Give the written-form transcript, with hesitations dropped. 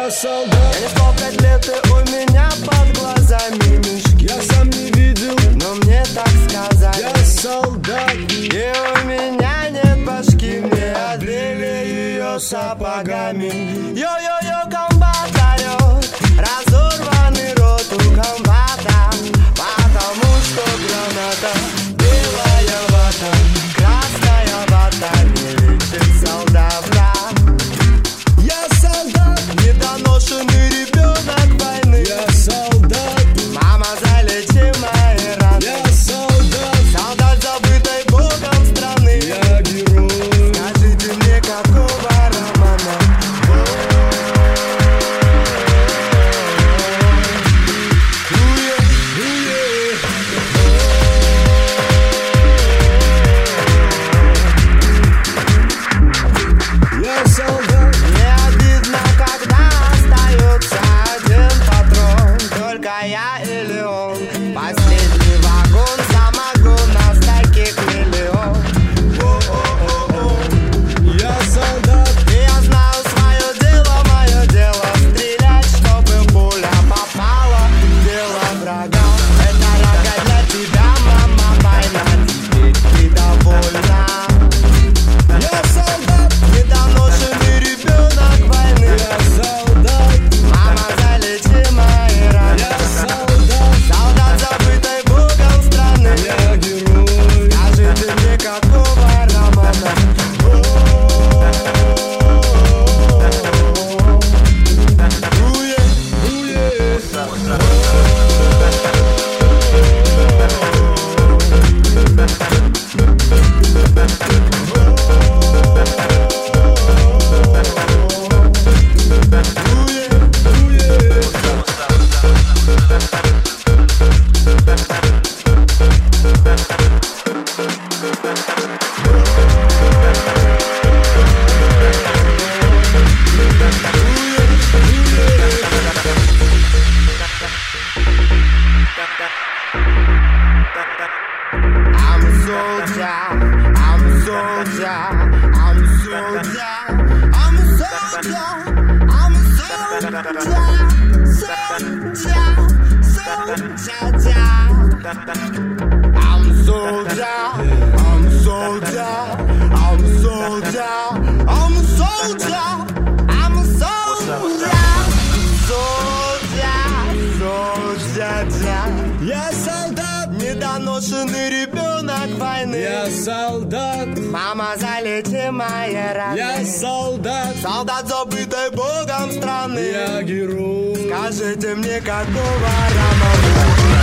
Я солдат. Я не спал 5 лет, и у меня под глазами мешки. Я сам не видел, но мне так сказали. Я солдат. И у меня нет башки, мне отбили ее сапогами. Йо-йо-йо, комбат орёт, разорванный рот у комбата, потому что граната белая вата, красная вата не лечит солдата. Я солдат. Недоношенный ребенок войны. Я солдат. Мама, залечи мои раны. Я солдат. Солдат, забытой богом страны. Я герой. Скажите мне, какого романа? Я солдат. Мне обидно, когда остается один патрон. Только я или он. Последний вагон, самогон, нас таких миллион. Я солдат. И я знаю мое дело стрелять, чтобы пуля попала в тело врага. Это рога для тебя, мама, война, теперь ты довольна. Я солдат. Недоношенный ребенок войны. Я солдат. Мама, залечи мои раны. Я солдат. Солдат, забытой богом страны. Я герой. Скажите мне, какого романа? I'm a soldier, I'm a soldier, I'm a soldier, I'm a soldier, I'm a Я солдат. Недоношенный ребенок войны. Я солдат. Мама, залечи мои раны. Я солдат. Солдат, забытой богом страны. Я герой. Скажите мне, какого романа?